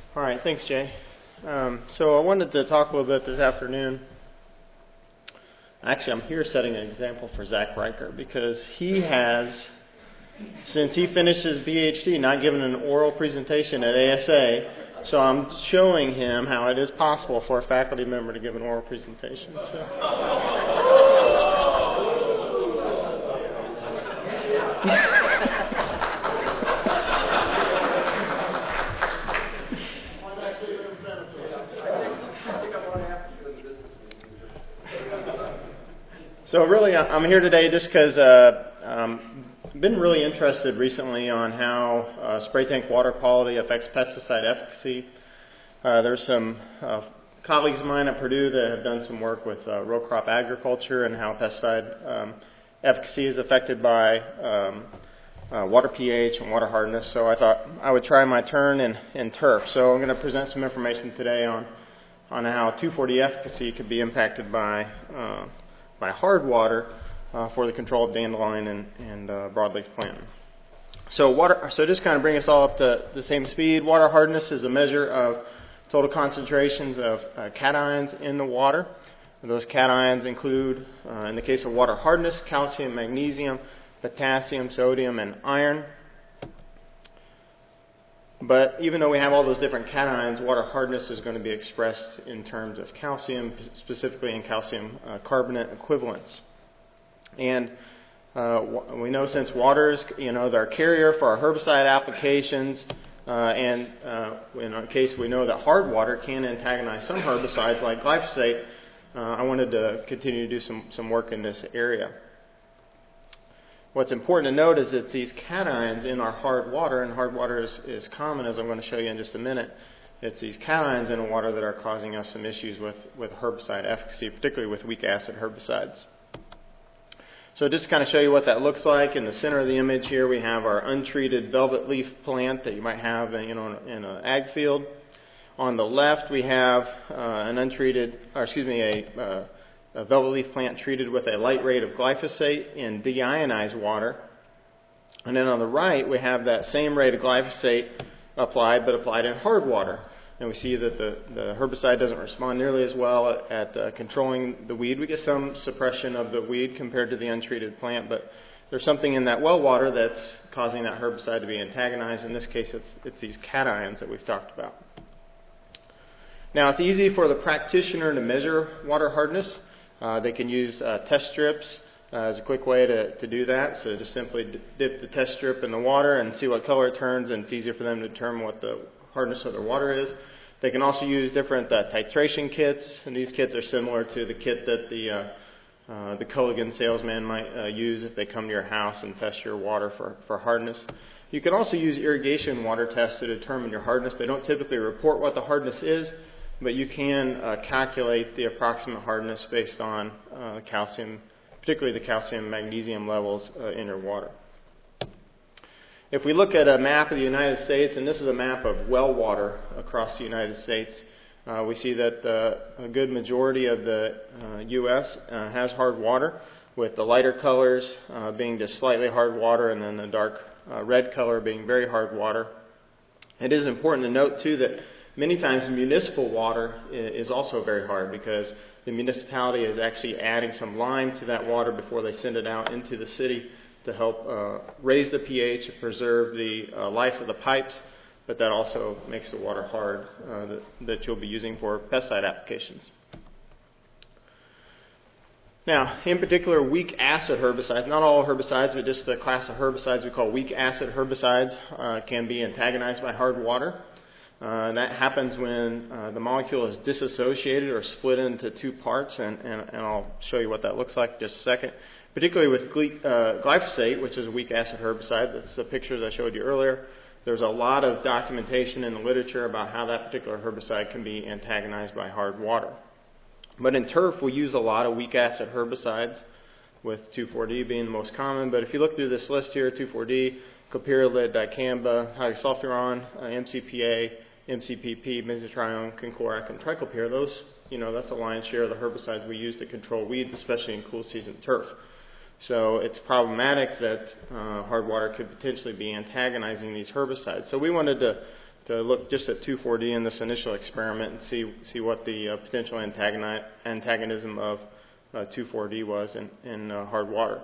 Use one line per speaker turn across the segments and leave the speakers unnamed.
All right, thanks, Jay. So I wanted to talk a little bit this afternoon. Actually, I'm here setting an example for Zach Riker because he has, since he finished his PhD, not given an oral presentation at ASA. So I'm showing him how it is possible for a faculty member to give an oral presentation. So really, I'm here today just because I've been really interested recently on how spray tank water quality affects pesticide efficacy. There's some colleagues of mine at Purdue that have done some work with row crop agriculture and how pesticide efficacy is affected by water pH and water hardness. So I thought I would try my turn in turf. So I'm going to present some information today on how 2,4-D efficacy could be impacted by hard water for the control of dandelion and broadleaf plantain. So just kind of bring us all up to the same speed. Water hardness is a measure of total concentrations of cations in the water. And those cations include, in the case of water hardness, calcium, magnesium, potassium, sodium, and iron. But even though we have all those different cations, water hardness is going to be expressed in terms of calcium, specifically in calcium carbonate equivalents. And we know since water is, our carrier for our herbicide applications, and in our case we know that hard water can antagonize some herbicides like glyphosate, I wanted to continue to do some work in this area. What's important to note is that these cations in our hard water, and hard water is common, as I'm going to show you in just a minute, it's these cations in the water that are causing us some issues with herbicide efficacy, particularly with weak acid herbicides. So just to kind of show you what that looks like, in the center of the image here we have our untreated velvet leaf plant that you might have in an ag field. On the left we have a velvet leaf plant treated with a light rate of glyphosate in deionized water. And then on the right, we have that same rate of glyphosate applied, but applied in hard water. And we see that the herbicide doesn't respond nearly as well at controlling the weed. We get some suppression of the weed compared to the untreated plant, but there's something in that well water that's causing that herbicide to be antagonized. In this case, it's these cations that we've talked about. Now, it's easy for the practitioner to measure water hardness. They can use test strips as a quick way to do that. So just simply dip the test strip in the water and see what color it turns, and it's easier for them to determine what the hardness of their water is. They can also use different titration kits, and these kits are similar to the kit that the Culligan salesman might use if they come to your house and test your water for hardness. You can also use irrigation water tests to determine your hardness. They don't typically report what the hardness is, but you can calculate the approximate hardness based on calcium, particularly the calcium magnesium levels in your water. If we look at a map of the United States, and this is a map of well water across the United States, we see that a good majority of the U.S. Has hard water, with the lighter colors being just slightly hard water, and then the dark red color being very hard water. It is important to note, too, that many times municipal water is also very hard because the municipality is actually adding some lime to that water before they send it out into the city to help raise the pH and preserve the life of the pipes, but that also makes the water hard that you'll be using for pesticide applications. Now, in particular, weak acid herbicides, not all herbicides, but just the class of herbicides we call weak acid herbicides can be antagonized by hard water. And that happens when the molecule is disassociated or split into two parts, and I'll show you what that looks like in just a second. Particularly with glyphosate, which is a weak acid herbicide, that's the pictures I showed you earlier. There's a lot of documentation in the literature about how that particular herbicide can be antagonized by hard water. But in turf, we use a lot of weak acid herbicides, with 2,4-D being the most common. But if you look through this list here, 2,4-D, clopyrrolid, dicamba, hydrosulfuron, MCPA, MCPP, mesotrione, concorac, and triclopyr, that's the lion's share of the herbicides we use to control weeds, especially in cool season turf. So it's problematic that hard water could potentially be antagonizing these herbicides. So we wanted to to look just at 2,4-D in this initial experiment and see what the potential antagonism of 2,4-D was in hard water.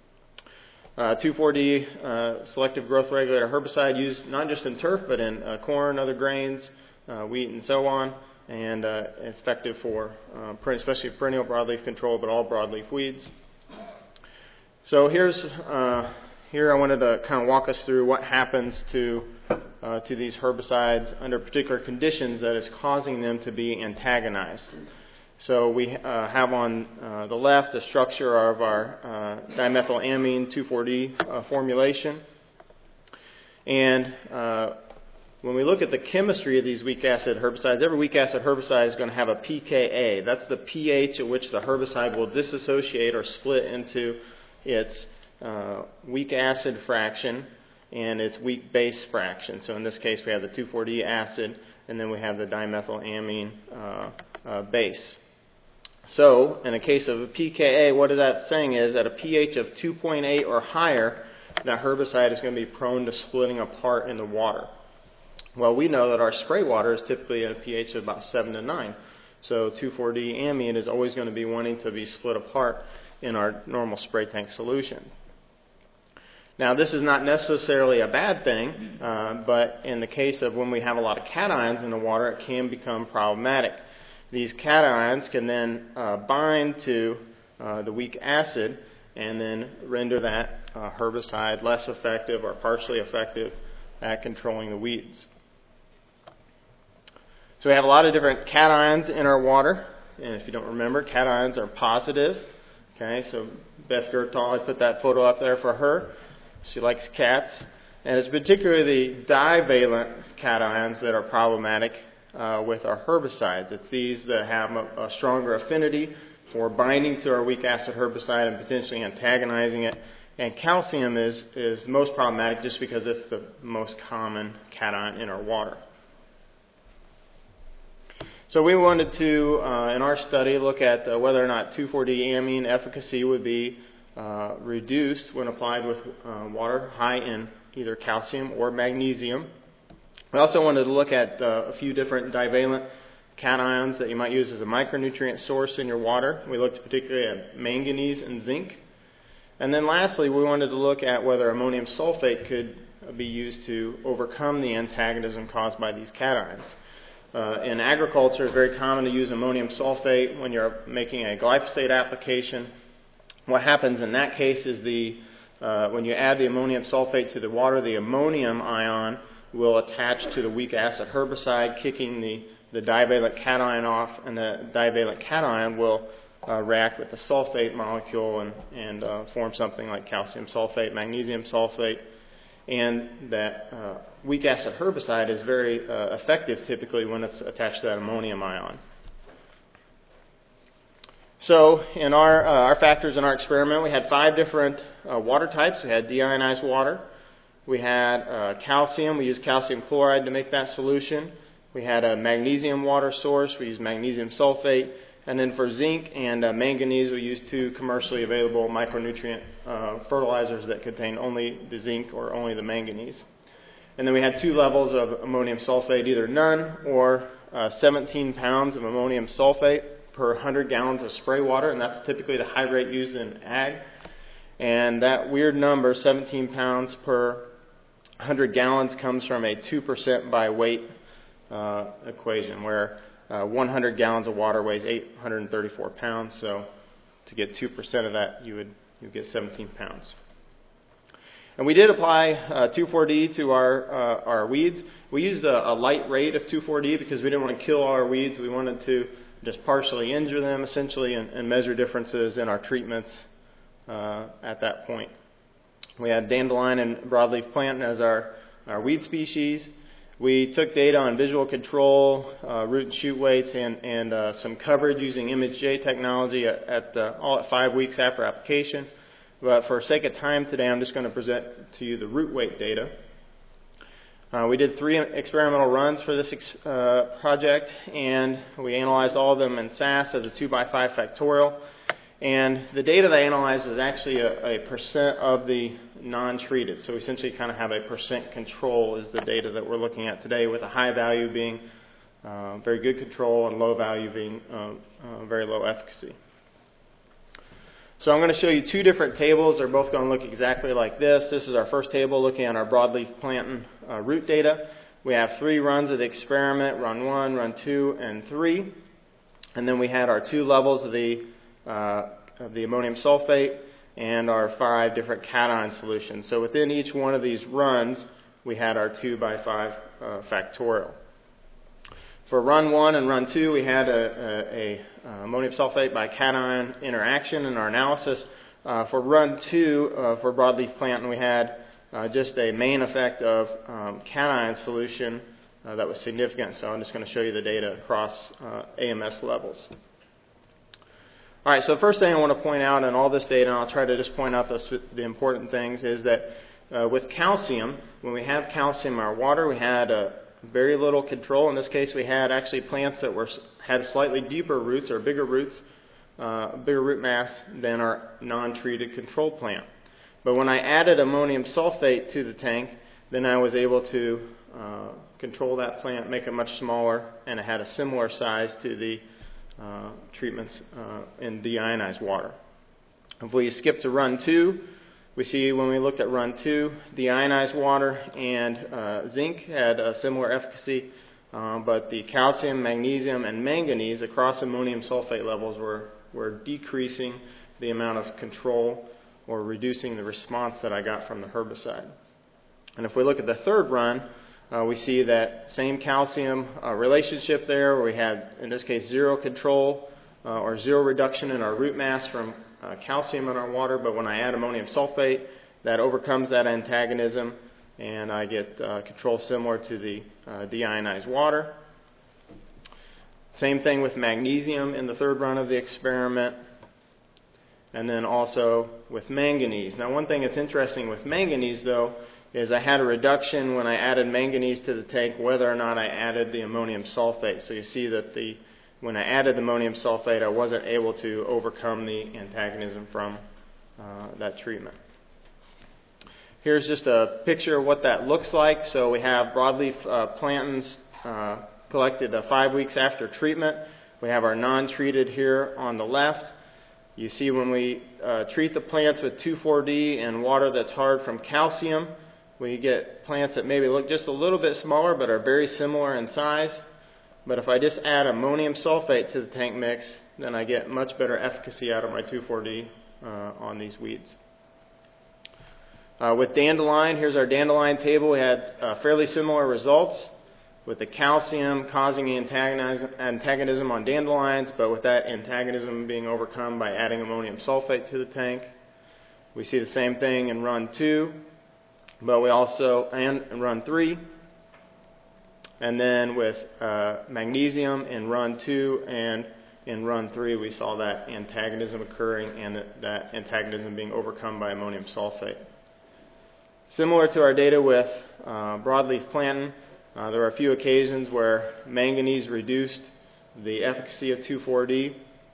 2,4-D selective growth regulator herbicide used not just in turf but in corn, other grains, wheat, and so on, and it's effective for especially perennial broadleaf control, but all broadleaf weeds. So here I wanted to kind of walk us through what happens to these herbicides under particular conditions that is causing them to be antagonized. So we have on the left a structure of our dimethylamine 2,4-D formulation. And when we look at the chemistry of these weak acid herbicides, every weak acid herbicide is going to have a pKa. That's the pH at which the herbicide will disassociate or split into its weak acid fraction and its weak base fraction. So in this case we have the 2,4-D acid, and then we have the dimethylamine base. So in a case of a pKa, what that's saying is at a pH of 2.8 or higher, that herbicide is going to be prone to splitting apart in the water. Well, we know that our spray water is typically at a pH of about 7 to 9. So 2,4-D amine is always going to be wanting to be split apart in our normal spray tank solution. Now, this is not necessarily a bad thing, but in the case of when we have a lot of cations in the water, it can become problematic. These cations can then bind to the weak acid and then render that herbicide less effective or partially effective at controlling the weeds. So we have a lot of different cations in our water, and if you don't remember, cations are positive. Okay, so Beth Gertal, I put that photo up there for her. She likes cats. And it's particularly the divalent cations that are problematic with our herbicides. It's these that have a stronger affinity for binding to our weak acid herbicide and potentially antagonizing it. And calcium is most problematic just because it's the most common cation in our water. So we wanted to, in our study, look at whether or not 2,4-D amine efficacy would be reduced when applied with water high in either calcium or magnesium. We also wanted to look at a few different divalent cations that you might use as a micronutrient source in your water. We looked particularly at manganese and zinc. And then lastly, we wanted to look at whether ammonium sulfate could be used to overcome the antagonism caused by these cations. In agriculture, it's very common to use ammonium sulfate when you're making a glyphosate application. What happens in that case is when you add the ammonium sulfate to the water, the ammonium ion will attach to the weak acid herbicide, kicking the divalent cation off, and the divalent cation will react with the sulfate molecule and form something like calcium sulfate, magnesium sulfate. And that weak acid herbicide is very effective typically when it's attached to that ammonium ion. So in our factors in our experiment, we had 5 different water types. We had deionized water. We had calcium. We used calcium chloride to make that solution. We had a magnesium water source. We used magnesium sulfate. And then for zinc and manganese, we used 2 commercially available micronutrient fertilizers that contain only the zinc or only the manganese. And then we had 2 levels of ammonium sulfate, either none or 17 pounds of ammonium sulfate per 100 gallons of spray water, and that's typically the high rate used in ag. And that weird number, 17 pounds per 100 gallons, comes from a 2% by weight equation, where 100 gallons of water weighs 834 pounds, so to get 2% of that, you get 17 pounds. And we did apply 2,4-D to our weeds. We used a light rate of 2,4-D because we didn't want to kill all our weeds. We wanted to just partially injure them, essentially, and measure differences in our treatments at that point. We had dandelion and broadleaf plant as our weed species. We took data on visual control, root and shoot weights, and some coverage using ImageJ technology all at 5 weeks after application. But for sake of time today, I'm just going to present to you the root weight data. We did 3 experimental runs for this project, and we analyzed all of them in SAS as a 2x5 factorial. And the data they analyzed was actually a percent of the non-treated. So we essentially kind of have a percent control is the data that we're looking at today, with a high value being very good control and low value being very low efficacy. So I'm going to show you two different tables. They're both going to look exactly like this. This is our first table looking at our broadleaf plantain root data. We have 3 runs of the experiment, run 1, run 2, and 3. And then we had our 2 levels of the ammonium sulfate and our 5 different cation solutions. So within each one of these runs, we had our 2 by 5 factorial. For run 1 and run 2, we had a ammonium sulfate by cation interaction in our analysis. For run 2, for broadleaf plantain, we had just a main effect of cation solution that was significant. So I'm just going to show you the data across AMS levels. All right, so the first thing I want to point out in all this data, and I'll try to just point out the important things, is that with calcium, when we have calcium in our water, we had very little control. In this case, we had actually plants that had slightly deeper roots or bigger roots, bigger root mass than our non-treated control plant. But when I added ammonium sulfate to the tank, then I was able to control that plant, make it much smaller, and it had a similar size to the treatments in deionized water. If we skip to run 2, we see when we looked at run 2, deionized water and zinc had a similar efficacy, but the calcium, magnesium, and manganese across ammonium sulfate levels were decreasing the amount of control or reducing the response that I got from the herbicide. And if we look at the third run, we see that same calcium relationship there, where we had, in this case, 0 control or 0 reduction in our root mass from calcium in our water, but when I add ammonium sulfate, that overcomes that antagonism, and I get control similar to the deionized water. Same thing with magnesium in the third run of the experiment, and then also with manganese. Now, one thing that's interesting with manganese, though, is I had a reduction when I added manganese to the tank, whether or not I added the ammonium sulfate. So you see that when I added ammonium sulfate, I wasn't able to overcome the antagonism from that treatment. Here's just a picture of what that looks like. So we have broadleaf plantains collected 5 weeks after treatment. We have our non-treated here on the left. You see when we treat the plants with 2,4-D and water that's hard from calcium, we get plants that maybe look just a little bit smaller but are very similar in size. But if I just add ammonium sulfate to the tank mix, then I get much better efficacy out of my 2,4-D on these weeds. With dandelion, here's our dandelion table. We had fairly similar results with the calcium causing antagonism on dandelions, but with that antagonism being overcome by adding ammonium sulfate to the tank. We see the same thing in run 2, but we also, and run 3. And then with magnesium in run 2 and in run 3, we saw that antagonism occurring and that antagonism being overcome by ammonium sulfate. Similar to our data with broadleaf plantain, there were a few occasions where manganese reduced the efficacy of 2,4-D.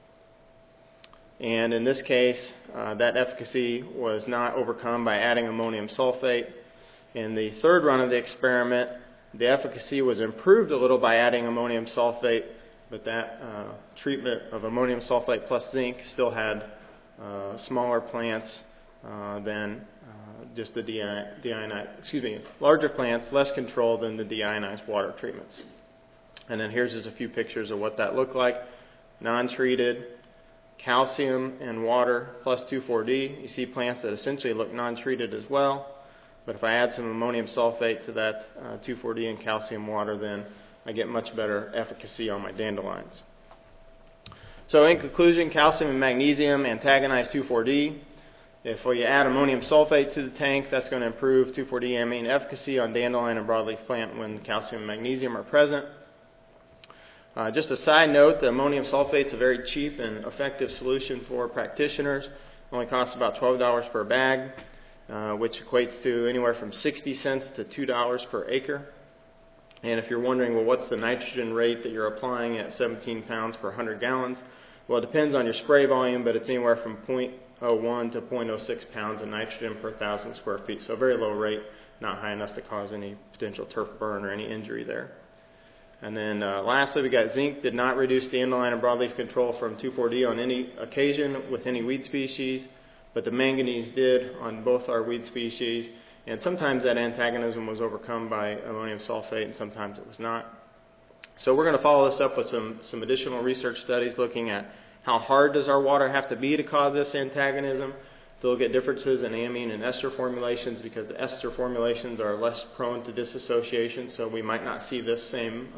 And in this case, that efficacy was not overcome by adding ammonium sulfate. In the third run of the experiment, the efficacy was improved a little by adding ammonium sulfate, but that treatment of ammonium sulfate plus zinc still had smaller plants than just the larger plants, less control than the deionized water treatments. And then here's just a few pictures of what that looked like. Non-treated, calcium and water plus 2,4-D. You see plants that essentially look non-treated as well. But if I add some ammonium sulfate to that 2,4-D and calcium water, then I get much better efficacy on my dandelions. So in conclusion, calcium and magnesium antagonize 2,4-D. If you add ammonium sulfate to the tank, that's going to improve 2,4-D amine efficacy on dandelion and broadleaf plant when calcium and magnesium are present. Just a side note, the ammonium sulfate is a very cheap and effective solution for practitioners. It only costs about $12 per bag, which equates to anywhere from 60 cents to $2 per acre. And if you're wondering, well, what's the nitrogen rate that you're applying at 17 pounds per 100 gallons? Well, it depends on your spray volume, but it's anywhere from 0.01 to 0.06 pounds of nitrogen per 1,000 square feet. So a very low rate, not high enough to cause any potential turf burn or any injury there. And then lastly, we got zinc did not reduce the end-of-line and broadleaf control from 2,4-D on any occasion with any weed species, but the manganese did on both our weed species. And sometimes that antagonism was overcome by ammonium sulfate, and sometimes it was not. So we're going to follow this up with some additional research studies looking at how hard does our water have to be to cause this antagonism. To look at differences in amine and ester formulations, because the ester formulations are less prone to dissociation, so we might not see this same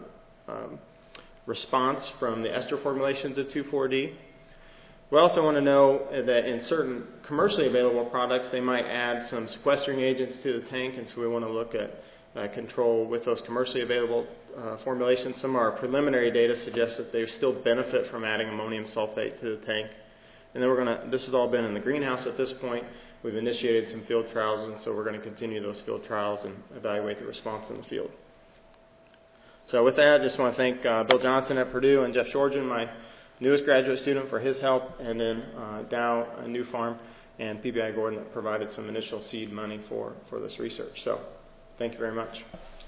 response from the ester formulations of 2,4-D. We also want to know that in certain commercially available products, they might add some sequestering agents to the tank, and so we want to look at control with those commercially available formulations. Some of our preliminary data suggests that they still benefit from adding ammonium sulfate to the tank. And then this has all been in the greenhouse at this point. We've initiated some field trials, and so we're going to continue those field trials and evaluate the response in the field. So with that, I just want to thank Bill Johnson at Purdue and Jeff Shorgen, my newest graduate student, for his help, and then Dow New Farm and PBI Gordon that provided some initial seed money for this research. So thank you very much.